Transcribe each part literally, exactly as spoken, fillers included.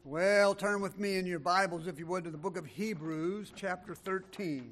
Well, turn with me in your Bibles, if you would, to the book of Hebrews, chapter thirteen.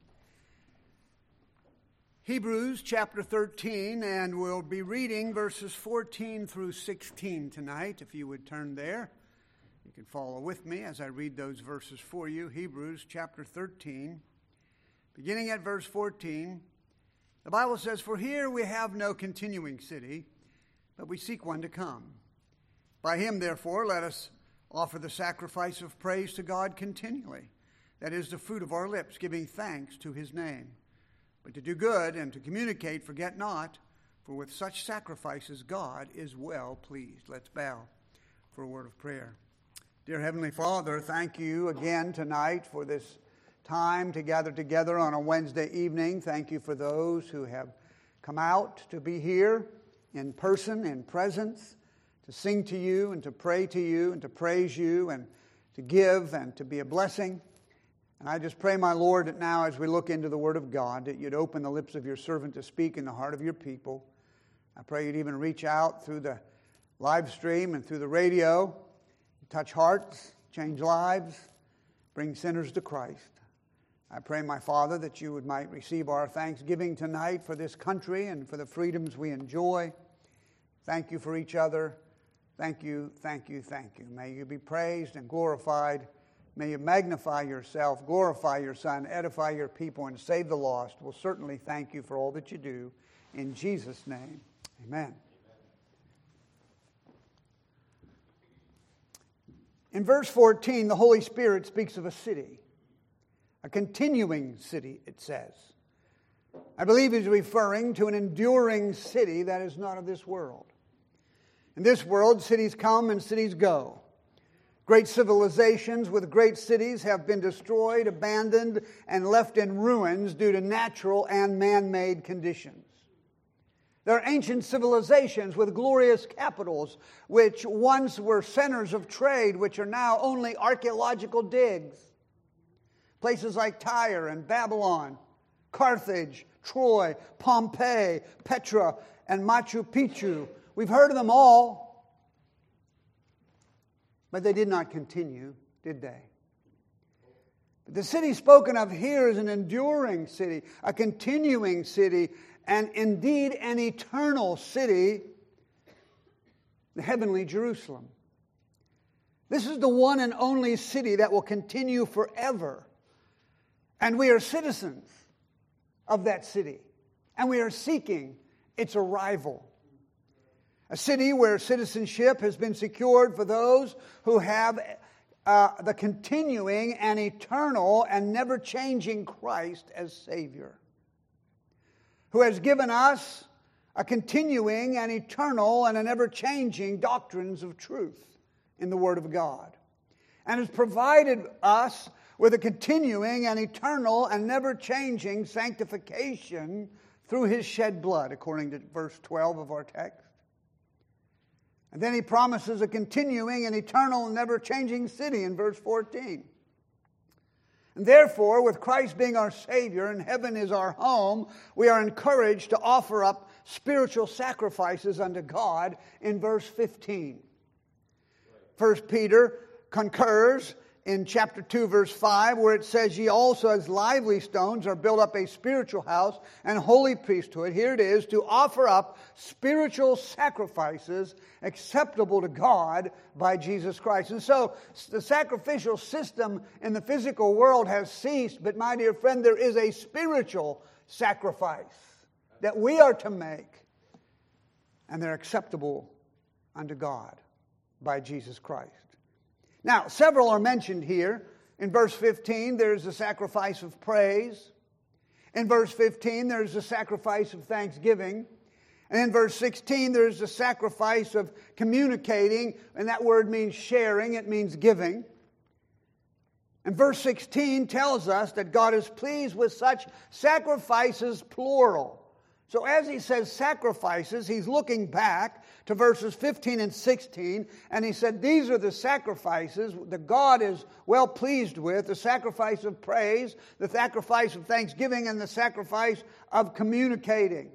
Hebrews, chapter thirteen, and we'll be reading verses fourteen through sixteen tonight, if you would turn there. You can follow with me as I read those verses for you. Hebrews, chapter thirteen, beginning at verse fourteen. The Bible says, "For here we have no continuing city, but we seek one to come. By him, therefore, let us offer the sacrifice of praise to God continually. That is the fruit of our lips, giving thanks to his name. But to do good and to communicate, forget not, for with such sacrifices God is well pleased." Let's bow for a word of prayer. Dear Heavenly Father, thank you again tonight for this time to gather together on a Wednesday evening. Thank you for those who have come out to be here in person, in presence, to sing to you and to pray to you and to praise you and to give and to be a blessing. And I just pray, my Lord, that now as we look into the Word of God, that you'd open the lips of your servant to speak in the heart of your people. I pray you'd even reach out through the live stream and through the radio, touch hearts, change lives, bring sinners to Christ. I pray, my Father, that you would might receive our thanksgiving tonight for this country and for the freedoms we enjoy. Thank you for each other. Thank you, thank you, thank you. May you be praised and glorified. May you magnify yourself, glorify your Son, edify your people, and save the lost. We'll certainly thank you for all that you do. In Jesus' name, amen. In verse fourteen, the Holy Spirit speaks of a city, a continuing city, it says. I believe he's referring to an enduring city that is not of this world. In this world, cities come and cities go. Great civilizations with great cities have been destroyed, abandoned, and left in ruins due to natural and man-made conditions. There are ancient civilizations with glorious capitals, which once were centers of trade, which are now only archaeological digs. Places like Tyre and Babylon, Carthage, Troy, Pompeii, Petra, and Machu Picchu. We've heard of them all, but they did not continue, did they? The city spoken of here is an enduring city, a continuing city, and indeed an eternal city, the heavenly Jerusalem. This is the one and only city that will continue forever. And we are citizens of that city, and we are seeking its arrival. A city where citizenship has been secured for those who have uh, the continuing and eternal and never-changing Christ as Savior, who has given us a continuing and eternal and a never-changing doctrines of truth in the Word of God, and has provided us with a continuing and eternal and never-changing sanctification through His shed blood, according to verse twelve of our text. And then he promises a continuing and eternal and never-changing city in verse fourteen. And therefore, with Christ being our Savior and heaven is our home, we are encouraged to offer up spiritual sacrifices unto God in verse fifteen. First Peter concurs in chapter two, verse five, where it says, "Ye also as lively stones are built up a spiritual house and holy priesthood." Here it is, to offer up spiritual sacrifices acceptable to God by Jesus Christ. And so the sacrificial system in the physical world has ceased, but my dear friend, there is a spiritual sacrifice that we are to make, and they're acceptable unto God by Jesus Christ. Now, several are mentioned here. In verse fifteen, there's the sacrifice of praise. In verse fifteen, there's the sacrifice of thanksgiving. And in verse sixteen, there's the sacrifice of communicating. And that word means sharing. It means giving. And verse sixteen tells us that God is pleased with such sacrifices, plural. So as he says sacrifices, he's looking back to verses fifteen and sixteen, and he said these are the sacrifices that God is well pleased with: the sacrifice of praise, the sacrifice of thanksgiving, and the sacrifice of communicating.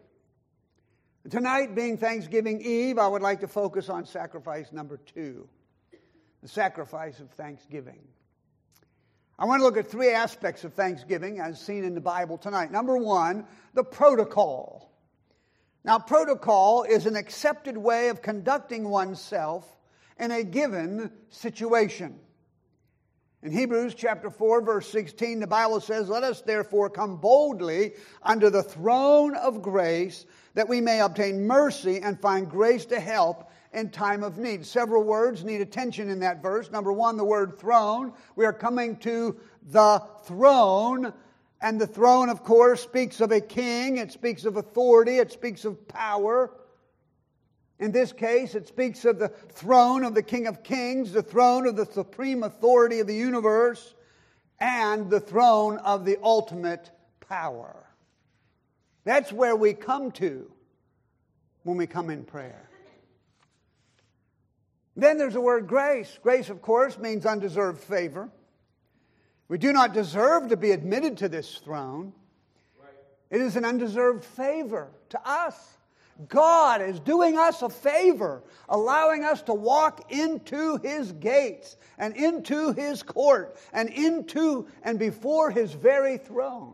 Tonight, being Thanksgiving Eve, I would like to focus on sacrifice number two, the sacrifice of thanksgiving. I want to look at three aspects of thanksgiving as seen in the Bible tonight. Number one, the protocol. Now, protocol is an accepted way of conducting oneself in a given situation. In Hebrews chapter four, verse sixteen, the Bible says, "Let us therefore come boldly unto the throne of grace, that we may obtain mercy and find grace to help in time of need." Several words need attention in that verse. Number one, the word throne. We are coming to the throne. And the throne, of course, speaks of a king. It speaks of authority. It speaks of power. In this case, it speaks of the throne of the King of Kings, the throne of the supreme authority of the universe, and the throne of the ultimate power. That's where we come to when we come in prayer. Then there's the word grace. Grace, of course, means undeserved favor. We do not deserve to be admitted to this throne. It is an undeserved favor to us. God is doing us a favor, allowing us to walk into His gates and into His court and into and before His very throne.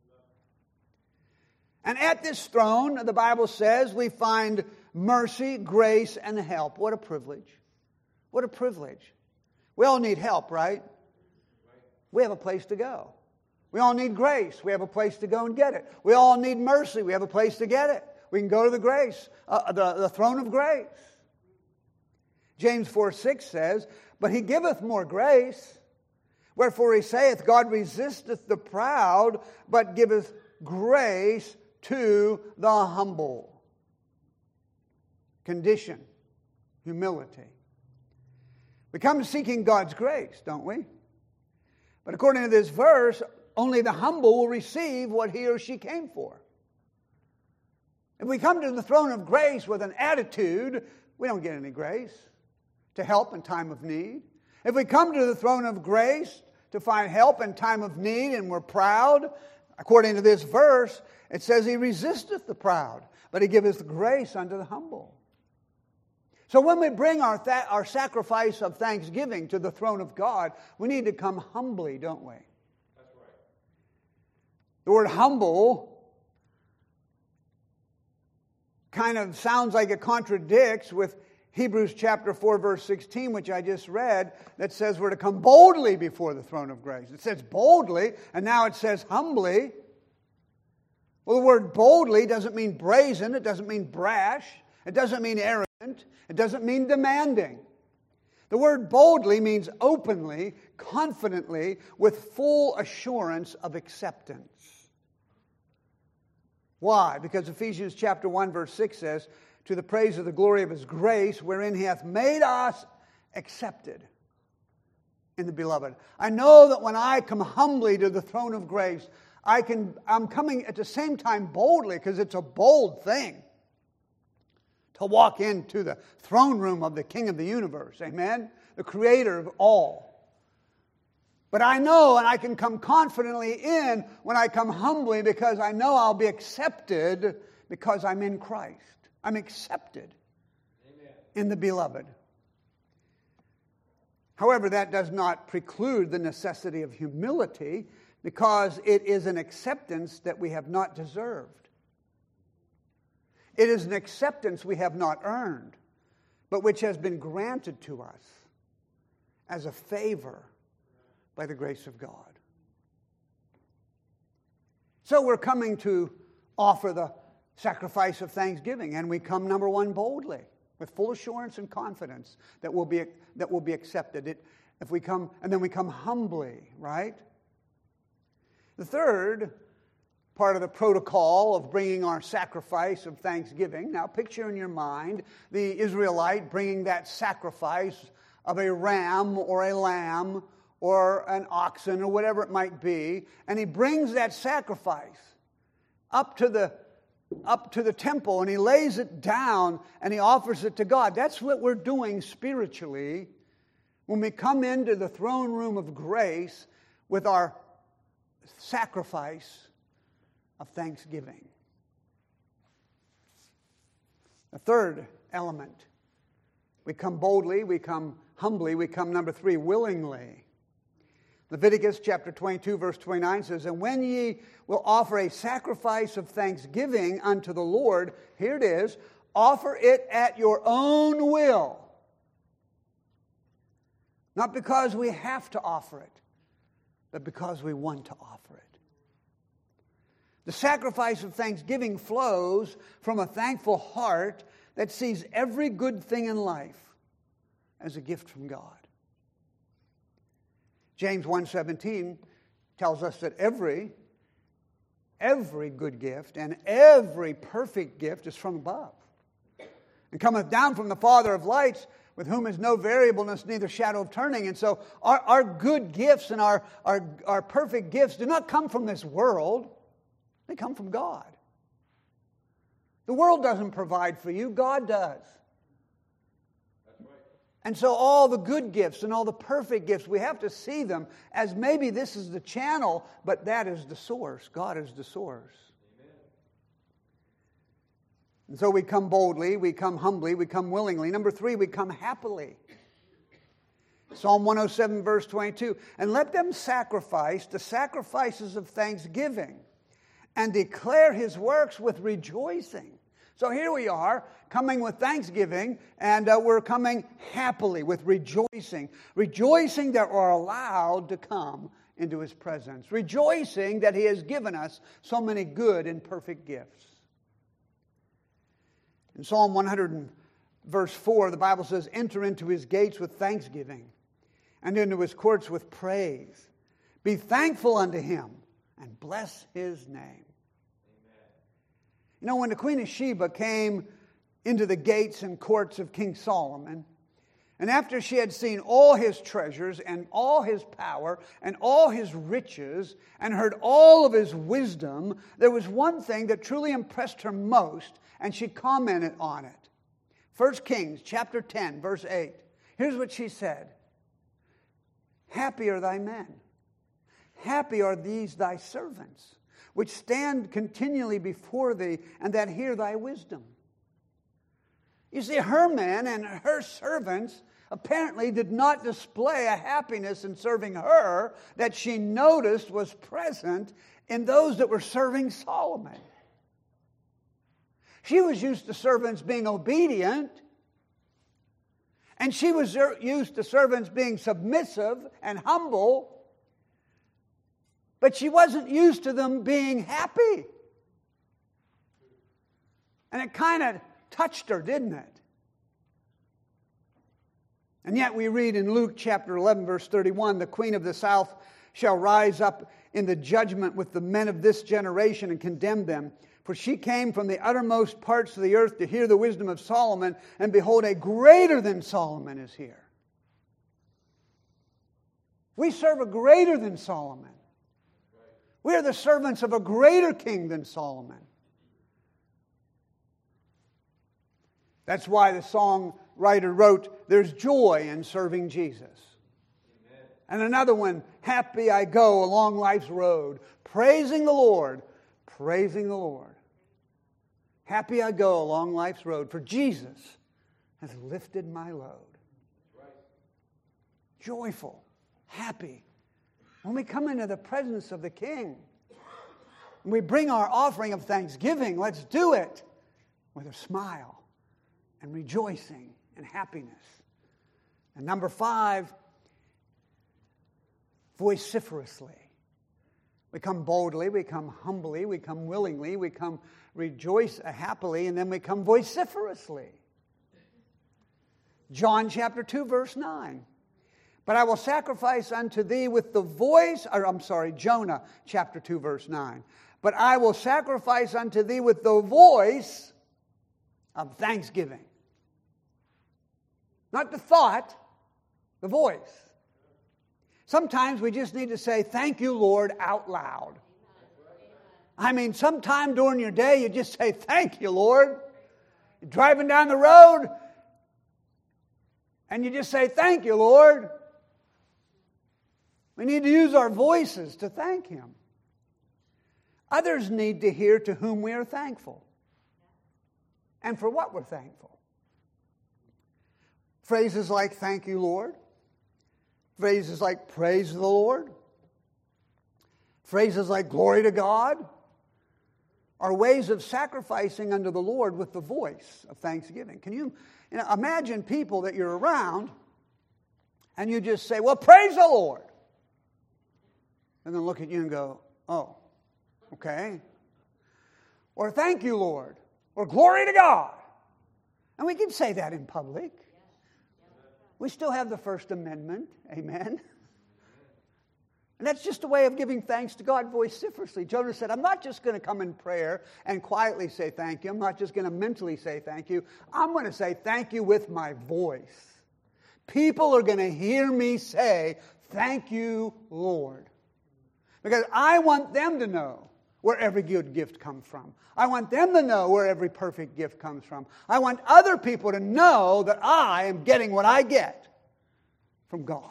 And at this throne, the Bible says, we find mercy, grace, and help. What a privilege. What a privilege. We all need help, right? We have a place to go. We all need grace. We have a place to go and get it. We all need mercy. We have a place to get it. We can go to the grace, uh, the, the throne of grace. James four six says, "But He giveth more grace. Wherefore He saith, God resisteth the proud, but giveth grace to the humble." Condition, humility. We come seeking God's grace, don't we? But according to this verse, only the humble will receive what he or she came for. If we come to the throne of grace with an attitude, we don't get any grace to help in time of need. If we come to the throne of grace to find help in time of need and we're proud, according to this verse, it says He resisteth the proud, but He giveth grace unto the humble. So when we bring our, th- our sacrifice of thanksgiving to the throne of God, we need to come humbly, don't we? That's right. The word humble kind of sounds like it contradicts with Hebrews chapter four, verse sixteen, which I just read, that says we're to come boldly before the throne of grace. It says boldly, and now it says humbly. Well, the word boldly doesn't mean brazen. It doesn't mean brash. It doesn't mean arrogant. It doesn't mean demanding. The word boldly means openly, confidently, with full assurance of acceptance. Why? Because Ephesians chapter one, verse six says, "To the praise of the glory of His grace, wherein He hath made us accepted in the beloved." I know that when I come humbly to the throne of grace, I can, I'm coming at the same time boldly, because it's a bold thing to walk into the throne room of the King of the universe. Amen? The Creator of all. But I know, and I can come confidently in when I come humbly, because I know I'll be accepted because I'm in Christ. I'm accepted Amen. In the beloved. However, that does not preclude the necessity of humility, because it is an acceptance that we have not deserved. It is an acceptance we have not earned, but which has been granted to us as a favor by the grace of God. So we're coming to offer the sacrifice of thanksgiving, and we come, number one, boldly, with full assurance and confidence that we'll be, that we'll be accepted. It, if we come, and then we come humbly, right? The third part of the protocol of bringing our sacrifice of thanksgiving. Now picture in your mind the Israelite bringing that sacrifice of a ram or a lamb or an oxen or whatever it might be, and he brings that sacrifice up to the up to the temple, and he lays it down and he offers it to God. That's what we're doing spiritually when we come into the throne room of grace with our sacrifice of thanksgiving. The third element, we come boldly, we come humbly. We come, number three, willingly. Leviticus chapter twenty-two, verse twenty-nine says, and when ye will offer a sacrifice of thanksgiving unto the Lord, here it is, offer it at your own will. Not because we have to offer it, but because we want to offer it. The sacrifice of thanksgiving flows from a thankful heart that sees every good thing in life as a gift from God. James one seventeen tells us that every, every good gift and every perfect gift is from above, and cometh down from the Father of lights, with whom is no variableness, neither shadow of turning. And so our, our good gifts and our, our, our perfect gifts do not come from this world. They come from God. The world doesn't provide for you. God does. That's right. And so all the good gifts and all the perfect gifts, we have to see them as maybe this is the channel, but that is the source. God is the source. Amen. And so we come boldly, we come humbly, we come willingly. Number three, we come happily. Psalm one oh seven, verse twenty-two, and let them sacrifice the sacrifices of thanksgiving and declare his works with rejoicing. So here we are, coming with thanksgiving, and uh, we're coming happily with rejoicing. Rejoicing that we're allowed to come into his presence. Rejoicing that he has given us so many good and perfect gifts. In Psalm one hundred, verse four, the Bible says, enter into his gates with thanksgiving and into his courts with praise. Be thankful unto him and bless his name. Amen. You know, when the Queen of Sheba came into the gates and courts of King Solomon, and after she had seen all his treasures and all his power and all his riches and heard all of his wisdom, there was one thing that truly impressed her most, and she commented on it. First Kings chapter ten, verse eight. Here's what she said. Happy are thy men. Happy are these thy servants, which stand continually before thee, and that hear thy wisdom. You see, her men and her servants apparently did not display a happiness in serving her that she noticed was present in those that were serving Solomon. She was used to servants being obedient, and she was used to servants being submissive and humble, but she wasn't used to them being happy. And it kind of touched her, didn't it? And yet we read in Luke chapter eleven, verse thirty-one, the queen of the south shall rise up in the judgment with the men of this generation and condemn them. For she came from the uttermost parts of the earth to hear the wisdom of Solomon, and behold, a greater than Solomon is here. We serve a greater than Solomon. We are the servants of a greater king than Solomon. That's why the songwriter wrote, there's joy in serving Jesus. Amen. And another one, happy I go along life's road, praising the Lord, praising the Lord. Happy I go along life's road, for Jesus has lifted my load. Right. Joyful, happy. When we come into the presence of the King, and we bring our offering of thanksgiving, let's do it with a smile and rejoicing and happiness. And number five, vociferously. We come boldly, we come humbly, we come willingly, we come rejoice happily, and then we come vociferously. John chapter two, verse nine. But I will sacrifice unto thee with the voice, or I'm sorry, Jonah chapter two, verse nine. But I will sacrifice unto thee with the voice of thanksgiving. Not the thought, the voice. Sometimes we just need to say, thank you, Lord, out loud. I mean, sometime during your day, you just say, thank you, Lord. You're driving down the road, and you just say, thank you, Lord. We need to use our voices to thank Him. Others need to hear to whom we are thankful and for what we're thankful. Phrases like, thank you, Lord. Phrases like, praise the Lord. Phrases like, glory to God, are ways of sacrificing unto the Lord with the voice of thanksgiving. Can you, you know, imagine people that you're around and you just say, well, praise the Lord. And then look at you and go, oh, okay. Or thank you, Lord. Or glory to God. And we can say that in public. We still have the First Amendment. Amen. And that's just a way of giving thanks to God vociferously. Jonah said, I'm not just going to come in prayer and quietly say thank you. I'm not just going to mentally say thank you. I'm going to say thank you with my voice. People are going to hear me say, thank you, Lord. Because I want them to know where every good gift comes from. I want them to know where every perfect gift comes from. I want other people to know that I am getting what I get from God.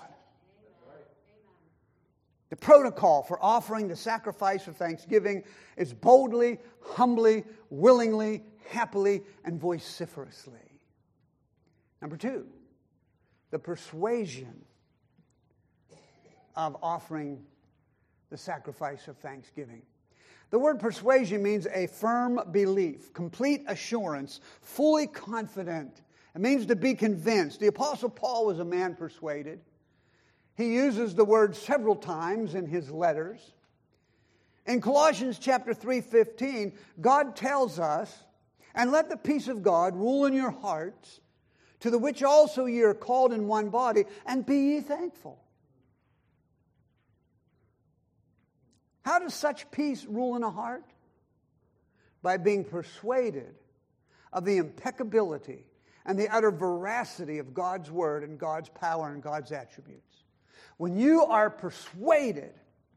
The protocol for offering the sacrifice of thanksgiving is boldly, humbly, willingly, happily, and vociferously. Number two, the persuasion of offering the sacrifice of thanksgiving. The word persuasion means a firm belief, complete assurance, fully confident. It means to be convinced. The Apostle Paul was a man persuaded. He uses the word several times in his letters. In Colossians chapter three fifteen, God tells us, and let the peace of God rule in your hearts, to the which also ye are called in one body, and be ye thankful. How does such peace rule in a heart? By being persuaded of the impeccability and the utter veracity of God's word and God's power and God's attributes. When you are persuaded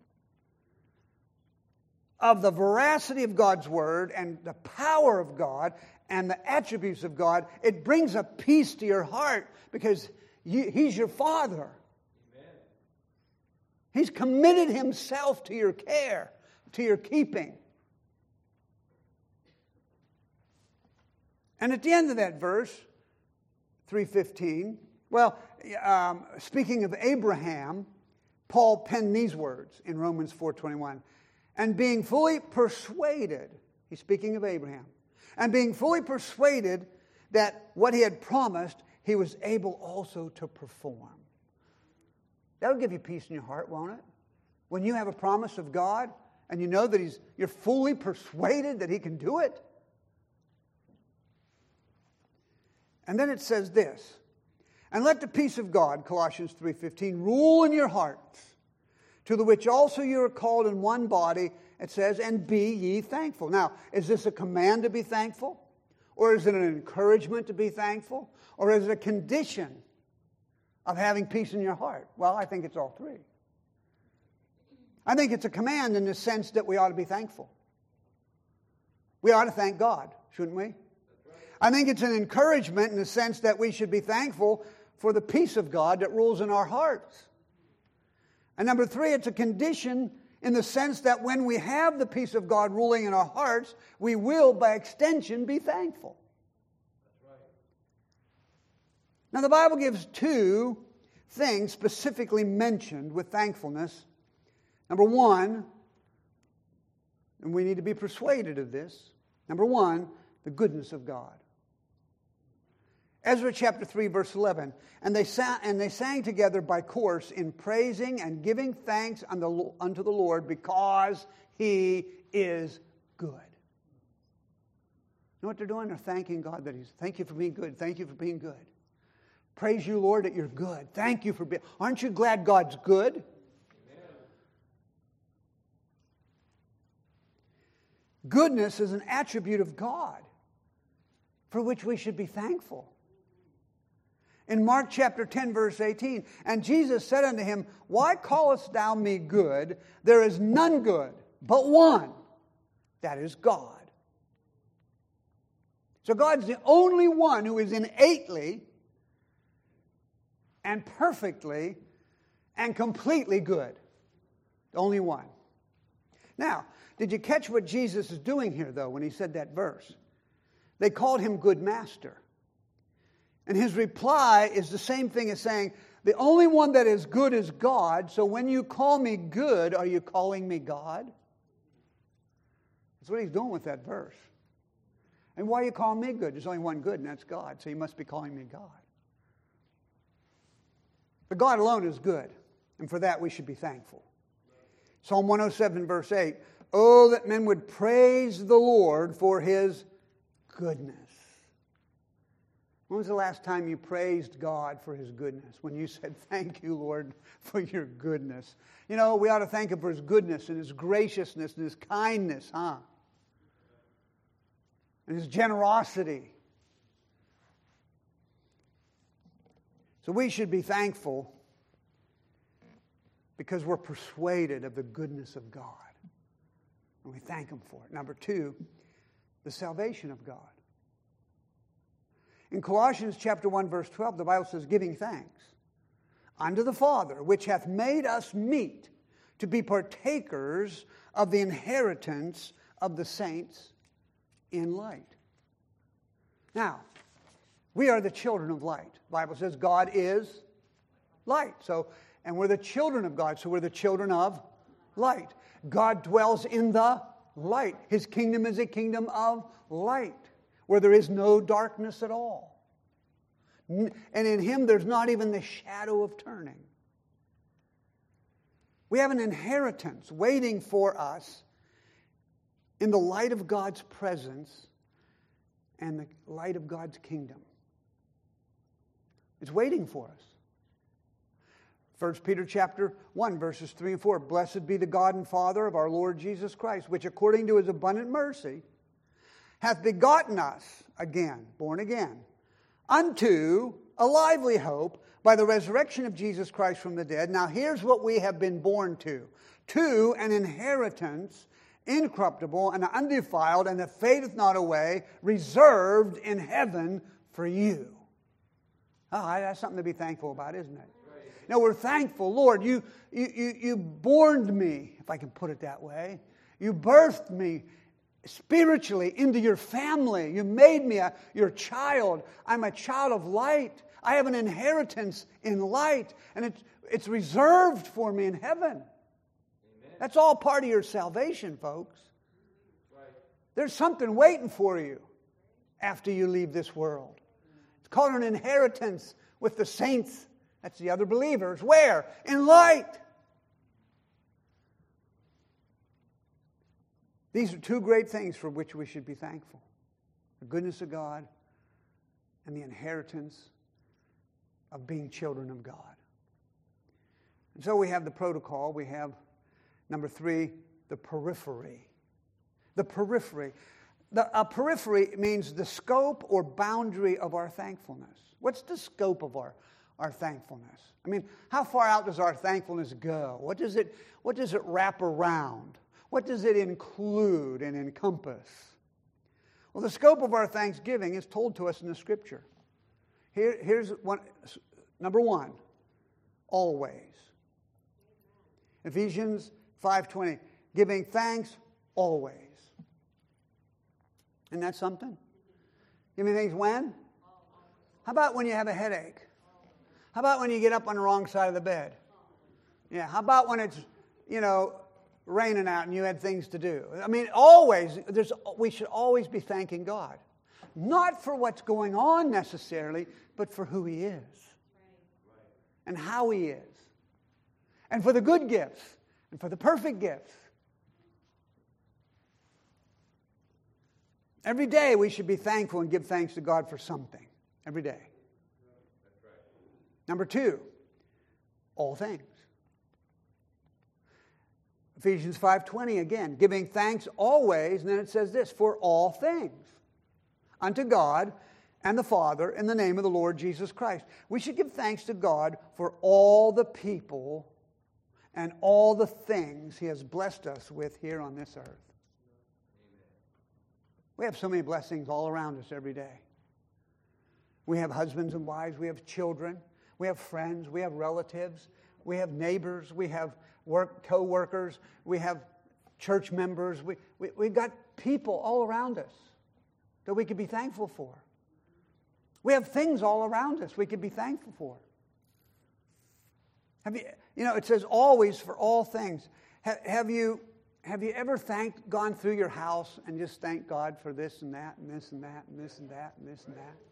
of the veracity of God's word and the power of God and the attributes of God, it brings a peace to your heart because you, He's your Father. Amen. He's committed Himself to your care, to your keeping. And at the end of that verse, three fifteen, well, um, speaking of Abraham, Paul penned these words in Romans four twenty-one. And being fully persuaded, he's speaking of Abraham, and being fully persuaded that what he had promised, he was able also to perform. That'll give you peace in your heart, won't it? When you have a promise of God and you know that he's, you're fully persuaded that He can do it. And then it says this, and let the peace of God, Colossians three fifteen, rule in your hearts, to the which also you are called in one body, it says, and be ye thankful. Now, is this a command to be thankful? Or is it an encouragement to be thankful? Or is it a condition of having peace in your heart? Well, I think it's all three. I think it's a command in the sense that we ought to be thankful. We ought to thank God, shouldn't we? I think it's an encouragement in the sense that we should be thankful for the peace of God that rules in our hearts. And number three, it's a condition in the sense that when we have the peace of God ruling in our hearts, we will, by extension, be thankful. That's right. Now, the Bible gives two things specifically mentioned with thankfulness. Number one, and we need to be persuaded of this. Number one, the goodness of God. Ezra chapter three, verse eleven. And they sang, and they sang together by chorus in praising and giving thanks unto, unto the Lord because He is good. You know what they're doing? They're thanking God that He's, thank you for being good. Thank you for being good. Praise you, Lord, that you're good. Thank you for being, aren't you glad God's good? Amen. Goodness is an attribute of God for which we should be thankful. In Mark chapter ten, verse eighteen, and Jesus said unto him, why callest thou me good? There is none good, but one, that is God. So God's the only one who is innately and perfectly and completely good. The only one. Now, did you catch what Jesus is doing here, though, when He said that verse? They called Him good master. And his reply is the same thing as saying, the only one that is good is God, so when you call me good, are you calling me God? That's what he's doing with that verse. And why are you calling me good? There's only one good, and that's God, so you must be calling me God. But God alone is good, and for that we should be thankful. Psalm one oh seven, verse eight, oh, that men would praise the Lord for his goodness. When was the last time you praised God for his goodness? When you said, thank you, Lord, for your goodness. You know, we ought to thank him for his goodness and his graciousness and his kindness, huh? And his generosity. So we should be thankful because we're persuaded of the goodness of God. And we thank him for it. Number two, the salvation of God. In Colossians chapter one, verse twelve, the Bible says, giving thanks unto the Father, which hath made us meet to be partakers of the inheritance of the saints in light. Now, we are the children of light. The Bible says God is light. So, and we're the children of God, so we're the children of light. God dwells in the light. His kingdom is a kingdom of light, where there is no darkness at all. And in him there's not even the shadow of turning. We have an inheritance waiting for us in the light of God's presence and the light of God's kingdom. It's waiting for us. First Peter chapter one, verses three and four. Blessed be the God and Father of our Lord Jesus Christ, which according to his abundant mercy hath begotten us again, born again, unto a lively hope by the resurrection of Jesus Christ from the dead. Now here's what we have been born to. To an inheritance incorruptible and undefiled, and that fadeth not away, reserved in heaven for you. Oh, that's something to be thankful about, isn't it? Now we're thankful, Lord, you, you, you, you borned me, if I can put it that way. You birthed me spiritually into your family. You made me a, your child. I'm a child of light. I have an inheritance in light, and it's, it's reserved for me in heaven. Amen. That's all part of your salvation, folks. Right. There's something waiting for you after you leave this world. It's called an inheritance with the saints. That's the other believers. Where? In light. These are two great things for which we should be thankful. The goodness of God and the inheritance of being children of God. And so we have the protocol. We have, number three, the periphery. The periphery. The, a periphery means the scope or boundary of our thankfulness. What's the scope of our Our thankfulness? I mean, how far out does our thankfulness go? What does it, what does it wrap around? What does it include and encompass? Well, the scope of our thanksgiving is told to us in the Scripture. Here, here's one, number one, always. Ephesians five twenty, giving thanks always. Isn't that something? Giving thanks when? How about when you have a headache? How about when you get up on the wrong side of the bed? Yeah, how about when it's, you know, raining out and you had things to do? I mean, always, there's, we should always be thanking God. Not for what's going on necessarily, but for who He is. And how He is. And for the good gifts. And for the perfect gifts. Every day we should be thankful and give thanks to God for something. Every day. Number two, all things. Ephesians five twenty again, giving thanks always, and then it says this, for all things, unto God and the Father in the name of the Lord Jesus Christ. We should give thanks to God for all the people and all the things He has blessed us with here on this earth. We have so many blessings all around us every day. We have husbands and wives, we have children. We have friends, we have relatives, we have neighbors, we have work co-workers, we have church members. We, we, we've got people all around us that we can be thankful for. We have things all around us we could be thankful for. Have you, you know, it says always for all things. Have, have you have you ever thanked, gone through your house and just thanked God for this and that and this and that and this and that and this and that?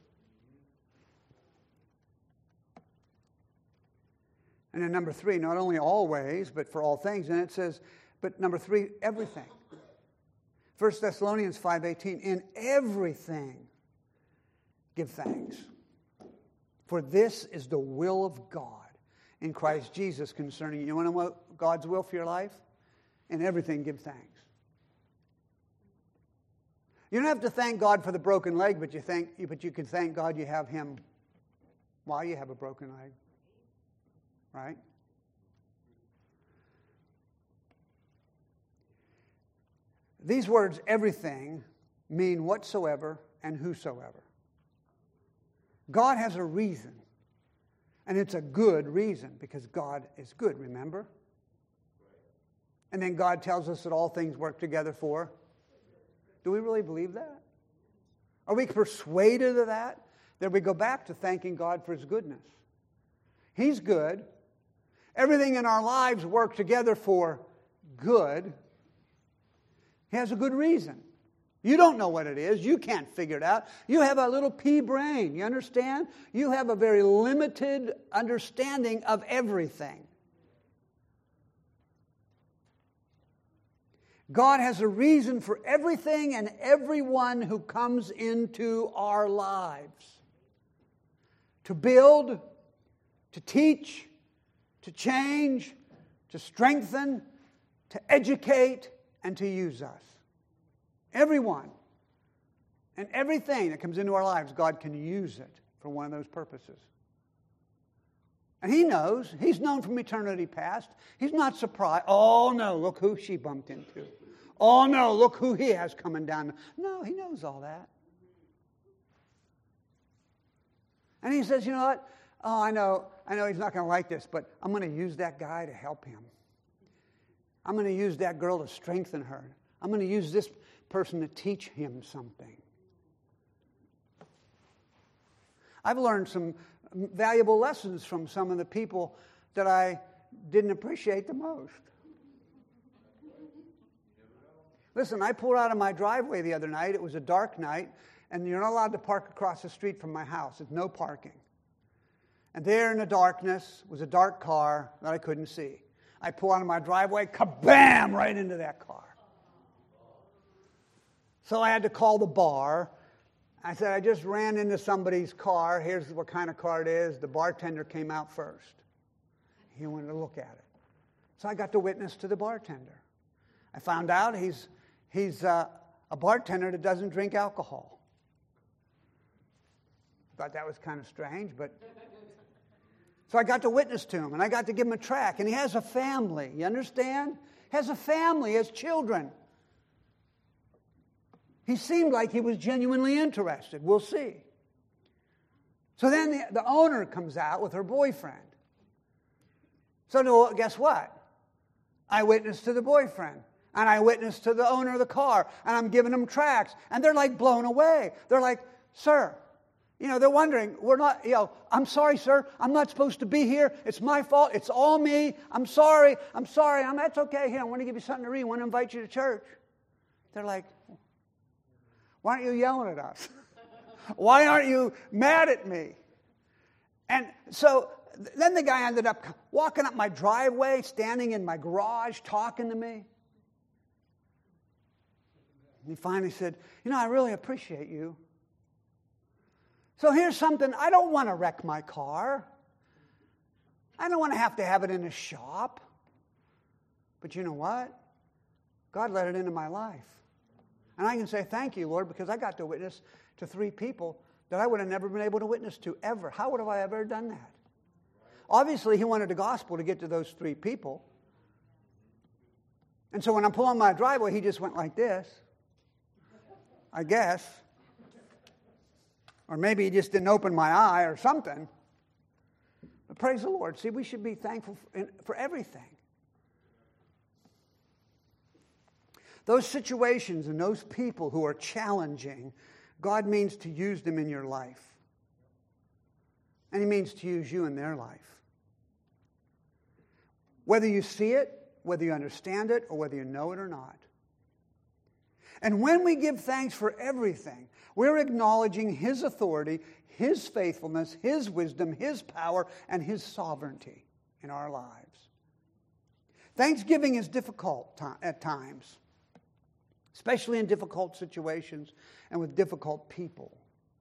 And then number three, not only always, but for all things. And it says, but number three, everything. First Thessalonians five eighteen, in everything give thanks. For this is the will of God in Christ Jesus concerning you. You want to know what God's will for your life? In everything give thanks. You don't have to thank God for the broken leg, but you think, but you can thank God you have Him while you have a broken leg. Right? These words, everything, mean whatsoever and whosoever. God has a reason. And it's a good reason because God is good, remember? And then God tells us that all things work together for. Do we really believe that? Are we persuaded of that? Then we go back to thanking God for His goodness. He's good. Everything in our lives work together for good. He has a good reason. You don't know what it is. You can't figure it out. You have a little pea brain. You understand? You have a very limited understanding of everything. God has a reason for everything and everyone who comes into our lives. To build, to teach, to change, to strengthen, to educate, and to use us. Everyone and everything that comes into our lives, God can use it for one of those purposes. And He knows. He's known from eternity past. He's not surprised. Oh, no, look who she bumped into. Oh, no, look who he has coming down. No, He knows all that. And He says, you know what? Oh, I know, I know he's not going to like this, but I'm going to use that guy to help him. I'm going to use that girl to strengthen her. I'm going to use this person to teach him something. I've learned some valuable lessons from some of the people that I didn't appreciate the most. Listen, I pulled out of my driveway the other night. It was a dark night, and you're not allowed to park across the street from my house. There's no parking. And there in the darkness was a dark car that I couldn't see. I pull out of my driveway, kabam, right into that car. So I had to call the bar. I said, I just ran into somebody's car. Here's what kind of car it is. The bartender came out first. He wanted to look at it. So I got to witness to the bartender. I found out he's, he's uh, a bartender that doesn't drink alcohol. Thought that was kind of strange, but... So I got to witness to him, and I got to give him a track. And he has a family, you understand? He has a family, he has children. He seemed like he was genuinely interested. We'll see. So then the, the owner comes out with her boyfriend. So no, guess what? I witnessed to the boyfriend. And I witnessed to the owner of the car. And I'm giving them tracks. And they're like blown away. They're like, sir... You know, they're wondering, we're not, you know, I'm sorry, sir. I'm not supposed to be here. It's my fault. It's all me. I'm sorry. I'm sorry. I'm, that's okay. Here, I want to give you something to read. I want to invite you to church. They're like, why aren't you yelling at us? Why aren't you mad at me? And so then the guy ended up walking up my driveway, standing in my garage, talking to me. And he finally said, you know, I really appreciate you. So here's something, I don't want to wreck my car. I don't want to have to have it in a shop. But you know what? God let it into my life. And I can say thank you, Lord, because I got to witness to three people that I would have never been able to witness to ever. How would have I ever done that? Obviously, He wanted the gospel to get to those three people. And so when I'm pulling my driveway, He just went like this, I guess. Or maybe He just didn't open my eye or something. But praise the Lord. See, we should be thankful for, for everything. Those situations and those people who are challenging, God means to use them in your life. And He means to use you in their life. Whether you see it, whether you understand it, or whether you know it or not. And when we give thanks for everything, we're acknowledging His authority, His faithfulness, His wisdom, His power, and His sovereignty in our lives. Thanksgiving is difficult at times, especially in difficult situations and with difficult people.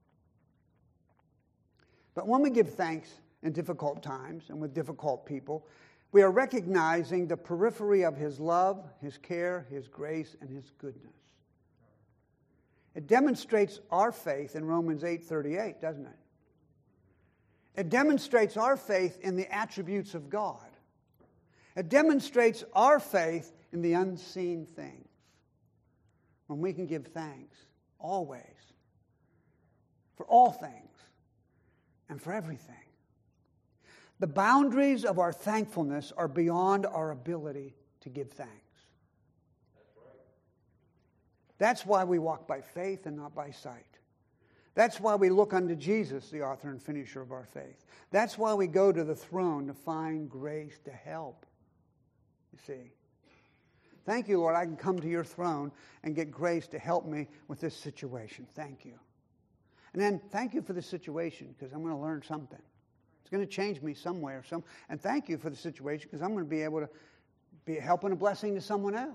But when we give thanks in difficult times and with difficult people, we are recognizing the periphery of His love, His care, His grace, and His goodness. It demonstrates our faith in Romans eight thirty-eight, doesn't it? It demonstrates our faith in the attributes of God. It demonstrates our faith in the unseen things. When we can give thanks, always, for all things, and for everything. The boundaries of our thankfulness are beyond our ability to give thanks. That's right. That's why we walk by faith and not by sight. That's why we look unto Jesus, the author and finisher of our faith. That's why we go to the throne to find grace to help. You see. Thank you, Lord, I can come to your throne and get grace to help me with this situation. Thank you. And then thank you for the situation, because I'm going to learn something. It's going to change me some way or some. And thank you for the situation, because I'm going to be able to be a help and a blessing to someone else.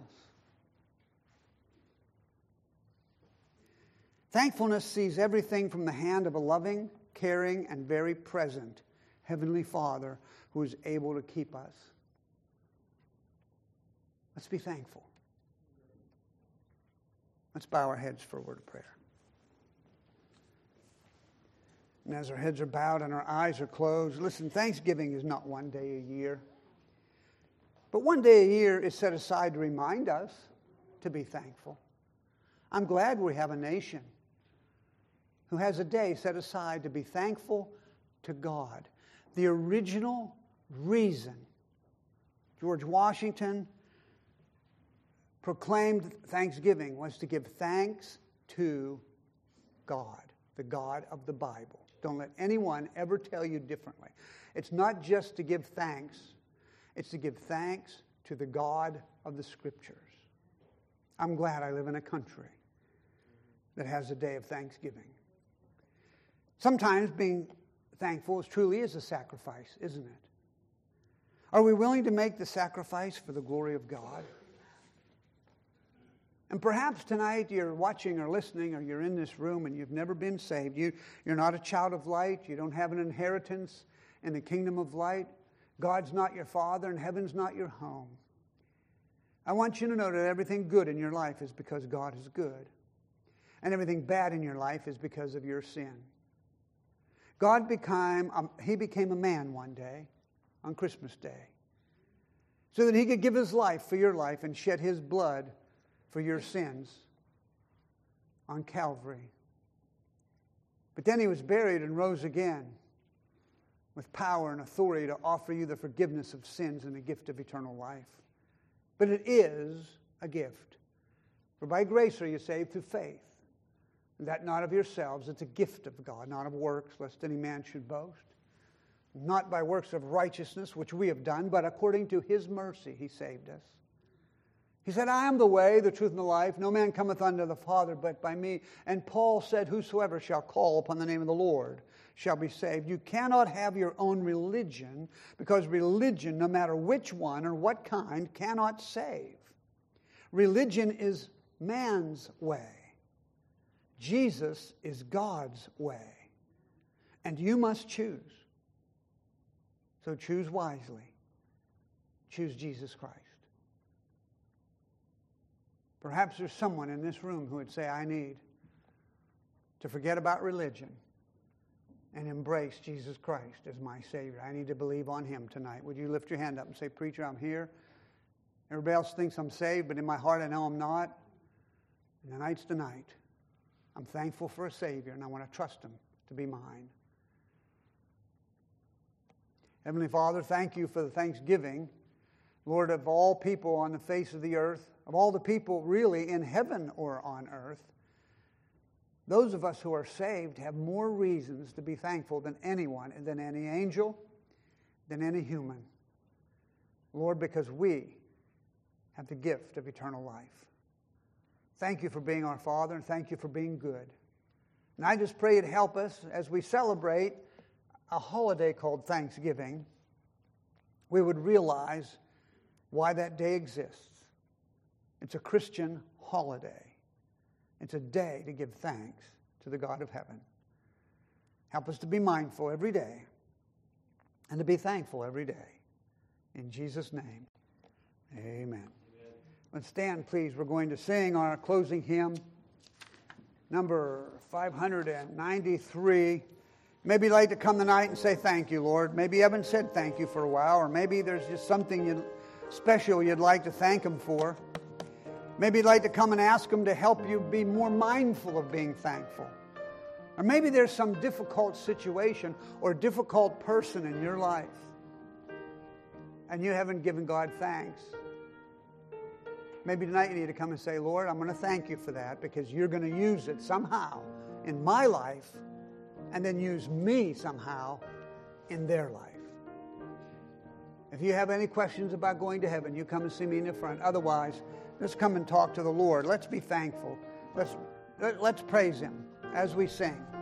Thankfulness sees everything from the hand of a loving, caring, and very present Heavenly Father who is able to keep us. Let's be thankful. Let's bow our heads for a word of prayer. And as our heads are bowed and our eyes are closed, listen, Thanksgiving is not one day a year. But one day a year is set aside to remind us to be thankful. I'm glad we have a nation who has a day set aside to be thankful to God. The original reason George Washington proclaimed Thanksgiving was to give thanks to God, the God of the Bible. Don't let anyone ever tell you differently. It's not just to give thanks. It's to give thanks to the God of the Scriptures. I'm glad I live in a country that has a day of thanksgiving. Sometimes being thankful is truly is a sacrifice, isn't it? Are we willing to make the sacrifice for the glory of God? And perhaps tonight you're watching or listening, or you're in this room and you've never been saved. You, you're not a child of light. You don't have an inheritance in the kingdom of light. God's not your father and heaven's not your home. I want you to know that everything good in your life is because God is good. And everything bad in your life is because of your sin. God became, um, He became a man one day on Christmas Day so that He could give His life for your life and shed His blood for your sins on Calvary. But then He was buried and rose again with power and authority to offer you the forgiveness of sins and the gift of eternal life. But it is a gift. For by grace are you saved through faith. And that not of yourselves, it's a gift of God, not of works, lest any man should boast. Not by works of righteousness, which we have done, but according to His mercy He saved us. He said, I am the way, the truth, and the life. No man cometh unto the Father but by me. And Paul said, whosoever shall call upon the name of the Lord shall be saved. You cannot have your own religion, because religion, no matter which one or what kind, cannot save. Religion is man's way. Jesus is God's way. And you must choose. So choose wisely. Choose Jesus Christ. Perhaps there's someone in this room who would say, I need to forget about religion and embrace Jesus Christ as my Savior. I need to believe on Him tonight. Would you lift your hand up and say, Preacher, I'm here. Everybody else thinks I'm saved, but in my heart I know I'm not. And tonight's the night. I'm thankful for a Savior, and I want to trust Him to be mine. Heavenly Father, thank You for the Thanksgiving, Lord, of all people on the face of the earth, of all the people really in heaven or on earth. Those of us who are saved have more reasons to be thankful than anyone, than any angel, than any human. Lord, because we have the gift of eternal life. Thank you for being our Father, and thank you for being good. And I just pray you'd help us as we celebrate a holiday called Thanksgiving. We would realize why that day exists. It's a Christian holiday. It's a day to give thanks to the God of heaven. Help us to be mindful every day and to be thankful every day. In Jesus' name, amen. Amen. Let's stand, please. We're going to sing our closing hymn, number five hundred ninety-three. Maybe you'd like to come tonight and say thank you, Lord. Maybe you haven't said thank you for a while, or maybe there's just something you'd, special you'd like to thank Him for. Maybe you'd like to come and ask Him to help you be more mindful of being thankful. Or maybe there's some difficult situation or difficult person in your life, and you haven't given God thanks. Maybe tonight you need to come and say, Lord, I'm going to thank you for that because you're going to use it somehow in my life and then use me somehow in their life. If you have any questions about going to heaven, you come and see me in the front. Otherwise, let's come and talk to the Lord. Let's be thankful. Let's, let's praise Him as we sing.